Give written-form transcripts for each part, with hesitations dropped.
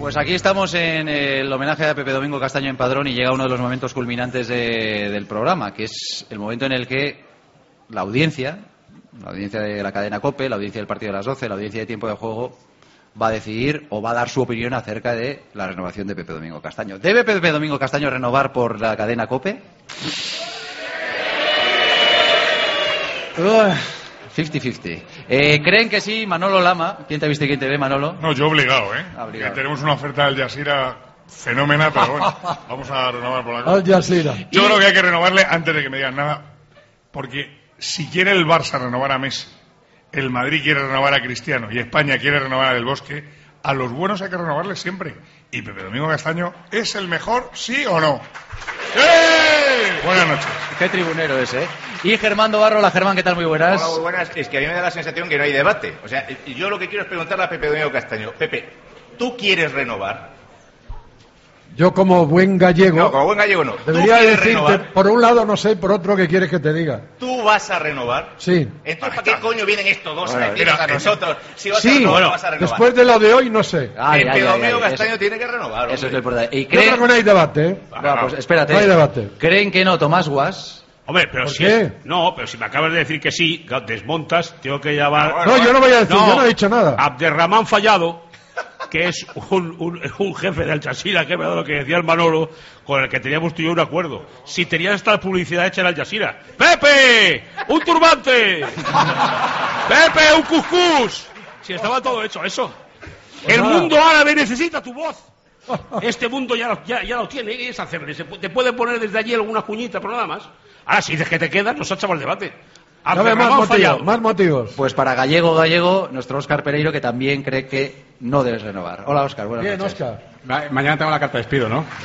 Pues aquí estamos en el homenaje a Pepe Domingo Castaño en Padrón y llega uno de los momentos culminantes del programa, que es el momento en el que la audiencia de la cadena COPE, la audiencia del partido de las 12, la audiencia de Tiempo de Juego, va a decidir o va a dar su opinión acerca de la renovación de Pepe Domingo Castaño. ¿Debe Pepe Domingo Castaño renovar por la cadena COPE? 50-50. ¿Creen que sí? Manolo Lama. ¿Quién te ha visto y quién te ve, Manolo? No, yo obligado, ¿eh? Obligado. Tenemos una oferta del Jazeera fenómena, pero bueno, vamos a renovar por la COPE. Al Jazeera. Yo creo que hay que renovarle antes de que me digan nada, porque si quiere el Barça renovar a Messi, el Madrid quiere renovar a Cristiano y España quiere renovar a Del Bosque, a los buenos hay que renovarles siempre. Y Pepe Domingo Castaño es el mejor, ¿sí o no? ¡Eh! Buenas noches. Qué tribunero es, ¿eh? Y Germán Dobarro. Hola, Germán, ¿qué tal? Muy buenas. Hola, muy buenas. Es que a mí me da la sensación que no hay debate. O sea, yo lo que quiero es preguntarle a Pepe Domingo Castaño. Pepe, ¿tú quieres renovar? Yo como buen gallego... No, como buen gallego no. Debería ¿Tú quieres decirte, renovar? por un lado no sé, por otro, ¿qué quieres que te diga? ¿Tú vas a renovar? Sí. Entonces, ¿para qué coño vienen estos dos Bueno, a decirnos a nosotros? Si vas a Sí, renovar, no vas a renovar. después de lo de hoy no sé. Ay, Pepe Domingo eso- Castaño tiene que renovar. Eso es hombre. lo importante. ¿Y Yo creo que no hay debate, ¿eh? No, pues espérate. No hay debate. ¿Creen que no, Tomás Guas? Hombre, pero ¿Por si qué? no, pero si me acabas de decir que sí, desmontas, tengo que llamar No, yo no voy a decir, yo no he dicho nada. Abderramán Fallado, que es un jefe de Al Jazeera, que me ha dado lo que decía el Manolo, con el que teníamos tú y yo un acuerdo. Si tenías esta publicidad hecha en Al Jazeera, ¡Pepe! ¡Un turbante! ¡Pepe! ¡Un cuscús! Si estaba todo hecho, eso. El mundo árabe necesita tu voz. Este mundo ya lo tiene, es hacerle. Te puede poner desde allí alguna cuñita, pero nada más. Ahora, si dices que te quedas, nos echamos el debate. Dame más motivos. Pues para gallego, nuestro Óscar Pereiro, que también cree que no debes renovar. Hola, Óscar, buenas Bien, noches. Óscar. Mañana tengo la carta de despido, ¿no?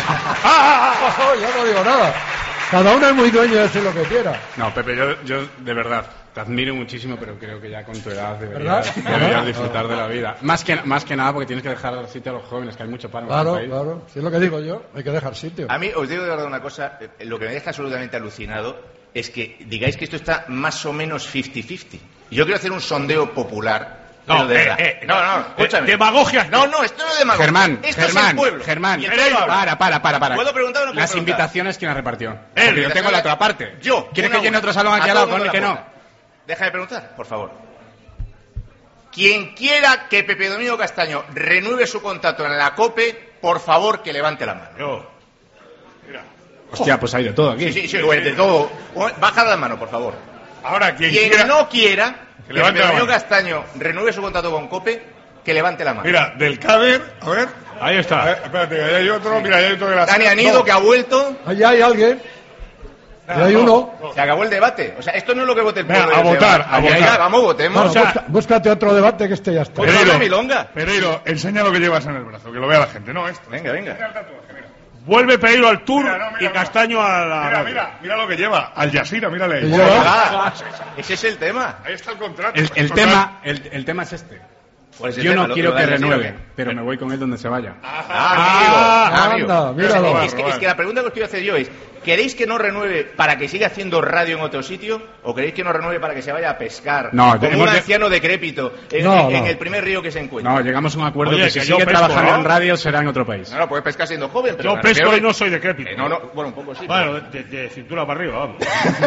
Yo no digo nada. Cada uno es muy dueño de decir lo que quiera. No, Pepe, yo de verdad te admiro muchísimo, pero creo que ya con tu edad ¿Verdad? deberías disfrutar de la vida. Más que nada porque tienes que dejar sitio a los jóvenes, que hay mucho paro en Claro, este país. claro. Si es lo que digo yo, hay que dejar sitio. A mí, os digo de verdad una cosa, lo que me deja absolutamente alucinado es que digáis que esto está más o menos 50-50. Yo quiero hacer un sondeo popular. No, pero de verdad. No, escúchame. Demagogia. No, esto no es demagogia. Germán, Esto es el pueblo. Germán, Y el pueblo habla. para. ¿Puedo preguntar o no puedo Las preguntar? invitaciones, ¿quién las repartió? Él. Porque yo tengo la otra parte. Yo. ¿Quieres una que llene a una. otro salón aquí A al todo lado? el mundo Ponle que la no. puerta. Deja de preguntar, por favor. Quien quiera que Pepe Domingo Castaño renueve su contrato en la COPE, por favor que levante la mano. Yo. Hostia, pues hay de todo aquí. Sí, de todo. Baja la mano, por favor. Ahora, quien Quien quiera... no quiera que levante Pepe la Domingo mano. Castaño renueve su contrato con COPE, que levante la mano. Mira, del Cáder, a ver... Ahí A está. ver, espérate, ahí hay otro, mira, ahí hay otro de la... Dani Anido, que ha vuelto. Allá hay alguien. Y hay uno. Se acabó el debate. O sea, esto no es lo que vote el Venga, pueblo. a votar, a Venga, votar. vamos, votemos. Bueno, búscate otro debate que este ya está. Pues Pereiro. dame milonga. Pereiro, enseña lo que llevas en el brazo, que lo vea la gente, no esto. Venga. Mira el tatuaje, mira. Vuelve Pereiro al tour Mira, no, mira, y Castaño a la Mira, radio. mira lo que lleva. Al Jazeera, mírale ahí. Que lleva- Ah, ese es el tema. Ahí está el contrato. El tema es este. ¿Cuál es el Yo tema? no ¿Lo- quiero lo que da el renueve, Jazeera? pero me voy con él donde se vaya. Amigo. anda, míralo. Es que la pregunta que os quiero hacer yo es, ¿queréis que no renueve para que siga haciendo radio en otro sitio? ¿O queréis que no renueve para que se vaya a pescar No, como hemos un de- anciano decrépito en No. el primer río que se encuentre? No, llegamos a un acuerdo Oye, que si que yo sigue pesco, trabajando ¿no? en radio será en otro país. No, puedes pescar siendo joven, pero... Yo me pesco refiero y no que- soy decrépito. bueno, un poco sí. Bueno, de cintura para arriba, vamos.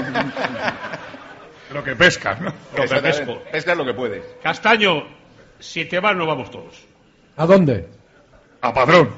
Lo que pescas, ¿no? Lo que Exactamente. pesco. Pescas lo que puedes. Castaño, si te vas, no vamos todos. ¿A dónde? A padrón.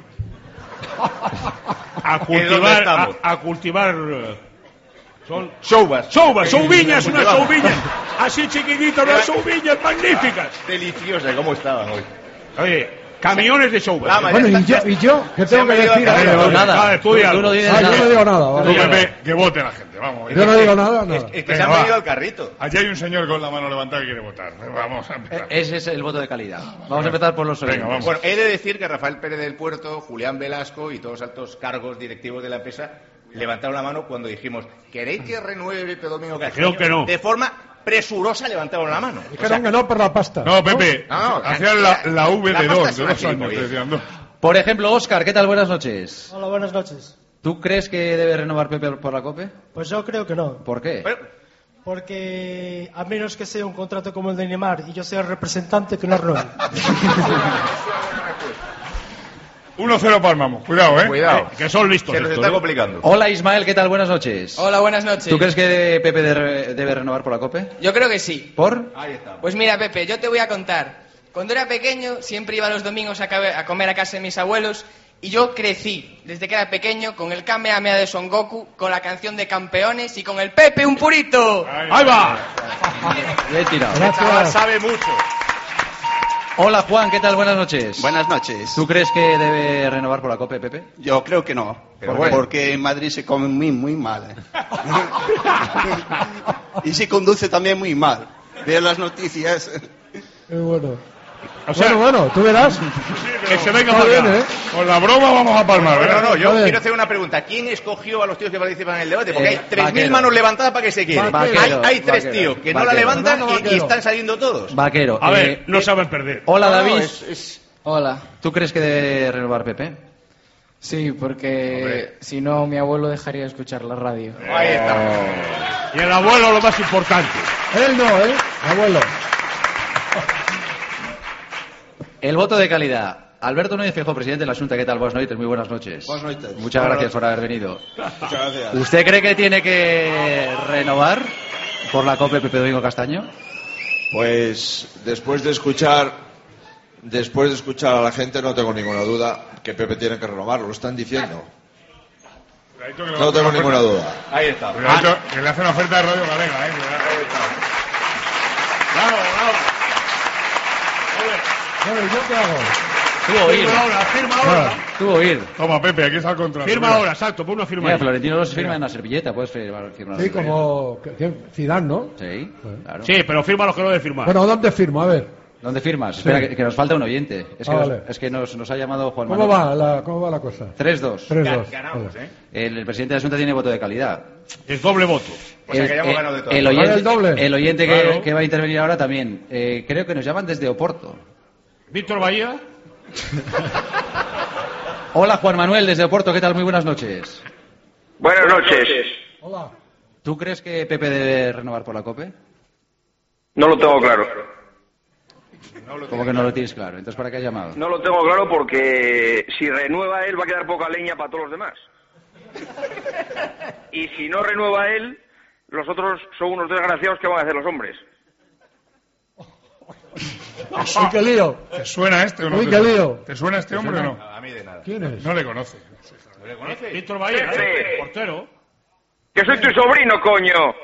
A dónde cultivar, estamos? a cultivar. Son Soubas. souviñas, unas souviñas. Así chiquititas, unas souviñas magníficas. Deliciosa, ¿cómo estaban hoy? Oye, camiones de soubas. Lama, Bueno, ya ¿y yo? ¿Qué tengo que decir No, ahora? nada. estudia Tú no algo. dices Yo nada. no digo nada. Tú, vale. Pepe, que vote la gente, vamos. Yo no digo nada, Es nada. que Venga, se han va. venido al carrito. Allí hay un señor con la mano levantada que quiere votar. Vamos a empezar. Ese es el voto de calidad. Vamos a empezar por los Venga, oyentes. vamos. Bueno, he de decir que Rafael Pérez del Puerto, Julián Velasco y todos los altos cargos directivos de la empresa levantaron la mano cuando dijimos, ¿queréis que renueve Pepe Domingo Castaño? Creo que no. De forma presurosa levantaron la mano. Dijeron que no por la pasta. No, Pepe, No, hacían la V la de pasta dos, es de una 2 años. gilipollez. Decían, no. Por ejemplo, Óscar, ¿qué tal? Buenas noches. Hola, buenas noches. ¿Tú crees que debe renovar Pepe por la COPE? Pues yo creo que no. ¿Por qué? Bueno, Porque a menos que sea un contrato como el de Neymar y yo sea el representante, que no renueve. 1-0 palmamos. Cuidado, ¿eh? Cuidado. Que son listos Se nos estos, está ¿eh? complicando. Hola Ismael, ¿qué tal? Buenas noches. Hola, buenas noches. ¿Tú crees que Pepe debe renovar por la COPE? Yo creo que sí. ¿Por? Ahí está. Pues mira, Pepe, yo te voy a contar. Cuando era pequeño, siempre iba los domingos a comer a casa de mis abuelos y yo crecí, desde que era pequeño, con el Kamehameha de Son Goku, con la canción de Campeones y con el Pepe un purito. ¡Ahí va! Bien tirado. El chaval sabe mucho. Hola Juan, ¿qué tal? Buenas noches. Buenas noches. ¿Tú crees que debe renovar por la COPE, Pepe? Yo creo que no. Pero bueno. Porque en Madrid se come muy mal. Y se conduce también muy mal. Veo las noticias. Qué bueno. O sea, Bueno, tú verás. que se venga Está para bien, acá. ¿eh? Con la broma vamos a palmar, Bueno, ¿verdad? no, yo Joder. quiero hacer una pregunta. ¿Quién escogió a los tíos que participan en el debate? Porque hay 3.000 Vaquero. manos levantadas para que se quede. Vaquero. Hay 3 Vaquero. tíos que no la Vaquero. levantan Fernando y Vaquero. están saliendo todos. Vaquero. A ver, no saben perder. Hola No, David. Hola. ¿Tú crees que debe renovar Pepe? Sí, porque si no mi abuelo dejaría de escuchar la radio. Ahí está. Y el abuelo lo más importante. Él no, ¿eh? Abuelo. El voto de calidad. Alberto Núñez Feijóo, presidente de la Junta. ¿Qué tal? Buenas noches, muy buenas noches. Buenas noches. Muchas gracias por haber venido. Muchas gracias. ¿Usted cree que tiene que renovar por la COPE Pepe Domingo Castaño? Pues después de escuchar a la gente no tengo ninguna duda que Pepe tiene que renovarlo, lo están diciendo. Cuidadito que le va a No hacer tengo una ninguna oferta. duda. Ahí está. Cuidadito que le hace una oferta de Radio Galega, ¿eh? Cuidado. Bravo, bravo. Bueno, ¿y yo qué hago? Tuvo oír. Firma ahora. Tuvo oír. Toma, Pepe, aquí está el contrato. Firma Mira. ahora, exacto, pon una firma Mira, ahí. Florentino los firma en una servilleta. Puedes firmar Sí, una servilleta. como Zidane, ¿no? Sí, claro. Sí, pero firma los que no deben firmar. Bueno, ¿dónde firmo? A ver. ¿Dónde firmas? Espera, que nos falta un oyente. Es que, Vale. es que nos ha llamado Juan ¿Cómo Manuel. cómo va la cosa? 3-2. 3-2. Ganamos, Vale. ¿eh? El presidente de la Junta tiene voto de calidad. Es doble voto. O sea que ya hemos ganado de todo. el ¿Vale oyente, el doble? el oyente Claro. que va a intervenir ahora también. Creo que nos llaman desde Oporto. Víctor Bahía. Hola Juan Manuel desde Oporto, ¿qué tal? Muy buenas noches. Buenas noches. Hola. ¿Tú crees que Pepe debe renovar por la COPE? No lo tengo claro. ¿Cómo que no lo tienes claro? Entonces, ¿para qué has llamado? No lo tengo claro porque si renueva él va a quedar poca leña para todos los demás. Y si no renueva él, los otros son unos desgraciados que van a hacer los hombres. Uy, qué lío. ¿Te suena este o no? Uy, qué lío. ¿Te suena este hombre o no? A mí de nada. ¿Quién es? No le conoce. ¿No le conoce? Víctor Bahía, Sí. portero. Que soy tu sobrino, coño.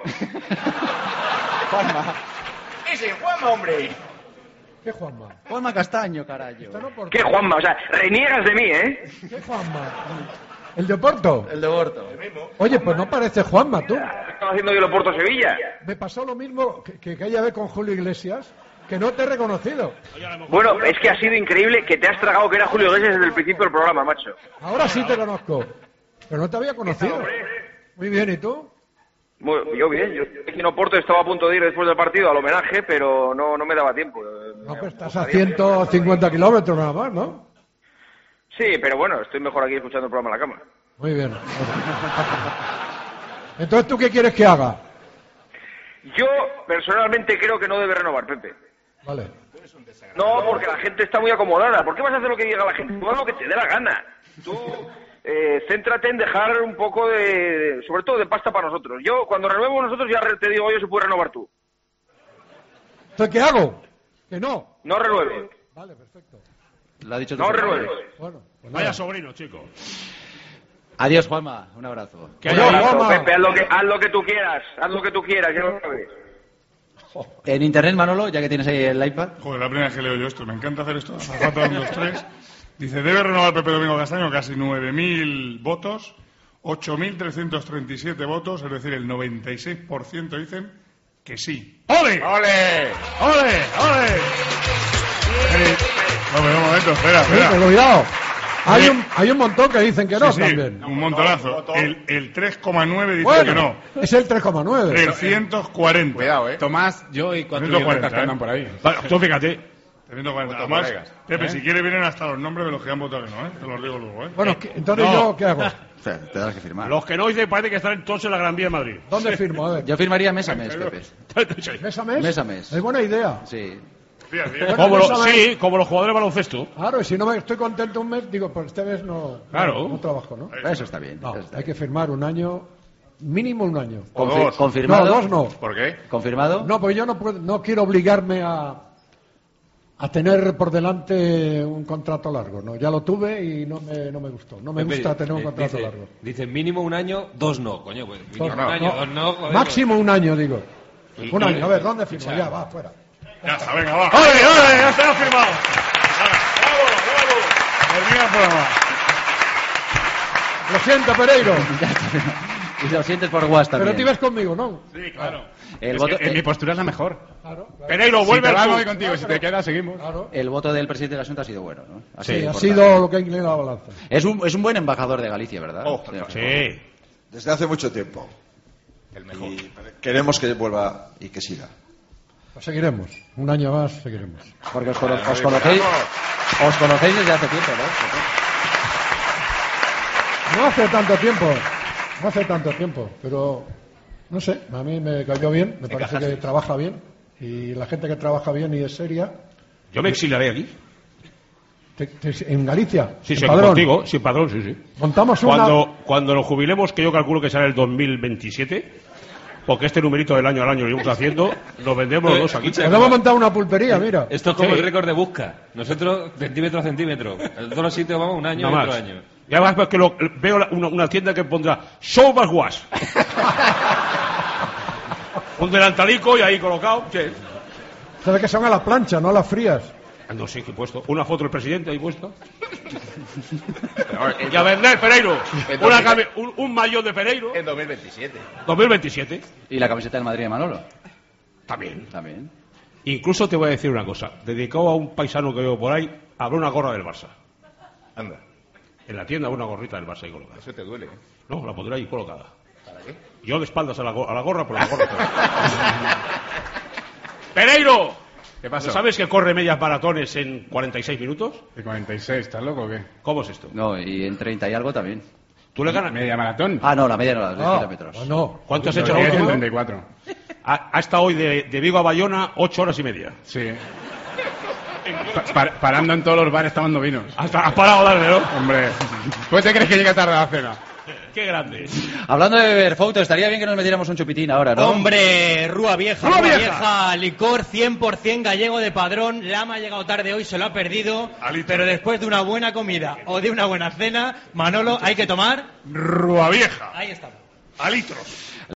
Ese Juanma, hombre. ¿Qué Juanma? Juanma Castaño, carajo. Esto no por- ¿Qué Juanma? O sea, reniegas de mí, ¿eh? ¿Qué Juanma? ¿El de Oporto? El de Oporto. Oye, pues no parece Juanma, tú. Estaba haciendo yo el Oporto Sevilla. Me pasó lo mismo que aquella vez con Julio Iglesias, que no te he reconocido. Bueno, es que ha sido increíble que te has tragado que era Julio Iglesias desde el principio del programa, macho. Ahora sí te conozco, pero no te había conocido. Muy bien, ¿y tú? Yo bien, yo aquí en Oporto estaba a punto de ir después del partido al homenaje, pero no me daba tiempo. No, pues estás a 150 kilómetros nada más, ¿no? Sí, pero bueno, estoy mejor aquí escuchando el programa en la cama. Muy bien. Entonces, ¿tú qué quieres que haga? Yo personalmente creo que no debe renovar, Pepe. Vale. No, porque la gente está muy acomodada. ¿Por qué vas a hacer lo que diga la gente? Tú haz lo que te dé la gana. Tú céntrate en dejar un poco de, sobre todo de pasta para nosotros. Yo, cuando renuevemos nosotros, ya te digo yo si puedes renovar tú. ¿Entonces qué hago? Que no. No renueves. Vale, perfecto. Lo ha dicho No tu renueves. Bueno, pues Vaya nada. sobrino, chico. Adiós, Juanma. Un abrazo. Que Oye, haya- Juanma. Pepe, haz lo que tú quieras. Haz lo que tú quieras, ya lo sabes. En internet, Manolo, ya que tienes ahí el iPad. Joder, la primera vez que leo yo esto. Me encanta hacer esto. Faltan los tres. Dice, debe renovar Pepe Domingo Castaño casi 9.000 votos, 8.337 votos, es decir, el 96% dicen que sí. ¡Ole! ¡Ole! ¡Ole! ¡Ole! No, pero un momento, espera, Sí, espera. pero cuidado. Hay un montón que dicen que no Sí, también. un montonazo. El 3,9 dice Bueno, que no. es el 3,9. 340. Cuidado, Tomás, yo y 4 140, idiotas que andan por ahí. Vale, tú fíjate. 340. Además, Pepe, si quiere vienen hasta los nombres de los que han votado que no, ¿eh? Te los digo luego, ¿eh? Bueno, entonces No. yo, ¿qué hago? O sea, te das que firmar. Los que no dicen parece que están entonces en la Gran Vía de Madrid. ¿Dónde firmo? A ver. Yo firmaría mes a mes, Pepe. ¿Mes a mes? Mes a mes. Es buena idea. Sí. Como los jugadores de baloncesto. Claro, y si no me estoy contento un mes, digo, pues este mes no trabajo, ¿no? Eso está bien. No, hay que firmar un año, mínimo un año. ¿Confirmado? No, 2 no. ¿Por qué? ¿Confirmado? No, porque yo no quiero obligarme a tener por delante un contrato largo, ¿no? Ya lo tuve y no me gustó. No me gusta tener un contrato largo. Dice mínimo un año, 2 no, coño. Pues, mínimo No, un año, no. 2 no. Joder, Máximo un año, digo. Y- Un año, a ver, ¿dónde Escucha. firmo? Ya, va, fuera. Ya está, venga, va. ¡Ole, ole! ¡Ya está firmado! Termina el programa. Lo siento, Pereiro. Y lo sientes por WhatsApp. Pero te ibas conmigo, ¿no? Sí, claro. Mi postura es la mejor. Claro. Pereiro, Si vuelve te al vas, club. voy contigo. Si te quedas, seguimos. Claro. El voto del presidente del asunto ha sido bueno, ¿no? Sí, ha importante. sido lo que ha inclinado la balanza. Es un buen embajador de Galicia, ¿verdad? Sí. Desde hace mucho tiempo. El mejor. Y queremos que vuelva y que siga. Pues seguiremos. Un año más seguiremos. Porque os conocéis desde hace tiempo, ¿no? No hace tanto tiempo, pero no sé, a mí me cayó bien, me parece que trabaja bien y la gente que trabaja bien y es seria. Yo me exiliaré aquí. ¿En Galicia? Sí, ¿En sí, Padrón? contigo. Sí, padrón, sí, sí. Montamos una... Cuando nos jubilemos, que yo calculo que será el 2027, porque este numerito del año al año lo íbamos haciendo, nos vendemos los dos aquí. Podemos montar una pulpería, mira. Esto es como Sí. el récord de Busca. Nosotros, centímetro a centímetro. En todos los sitios vamos un año, Nada otro más. año. Y además pues, que veo una tienda que pondrá Show más wash. Un delantalico y ahí colocado. Sí. ¿Sabes que son a la plancha, no a las frías? No sé qué he puesto. Una foto del presidente ahí puesto. Y a vender, Pereiro. Un maillot de Pereiro. En 2027. 2027. Y la camiseta del Madrid de Manolo. También. También. Incluso te voy a decir una cosa. Dedicado a un paisano que veo por ahí, habrá una gorra del Barça. Anda. En la tienda habrá una gorrita del Barça ahí colocada. Eso te duele, ¿eh? No, la pondré ahí colocada. ¿Para qué? Yo de espaldas a la gorra, por la gorra. ¡Pereiro! ¿Qué pasó? ¿No sabes que corre medias maratones en 46 minutos? ¿De 46? ¿Estás loco o qué? ¿Cómo es esto? No, y en 30 y algo también. ¿Tú le ganas? ¿Media maratón? Ah, no, la media no, la de 10 No, kilómetros. no. ¿Cuánto has hecho Lo la que es en última? 34. Ha estado hoy de Vigo a Bayona 8 horas y media. Sí. Parando en todos los bares tomando vinos. Has parado a darle, ¿no? Hombre, ¿tú te crees que llega tarde a la cena? ¡Qué grande! Hablando de beber, Fouto, estaría bien que nos metiéramos un chupitín ahora, ¿no? Hombre, Rúa Vieja, ¡Rúa Rúa Vieja! Vieja, licor 100% gallego de Padrón. Lama ha llegado tarde hoy, se lo ha perdido. Pero después de una buena comida o de una buena cena, Manolo, hay que tomar. Rúa Vieja. Ahí estamos. A litros.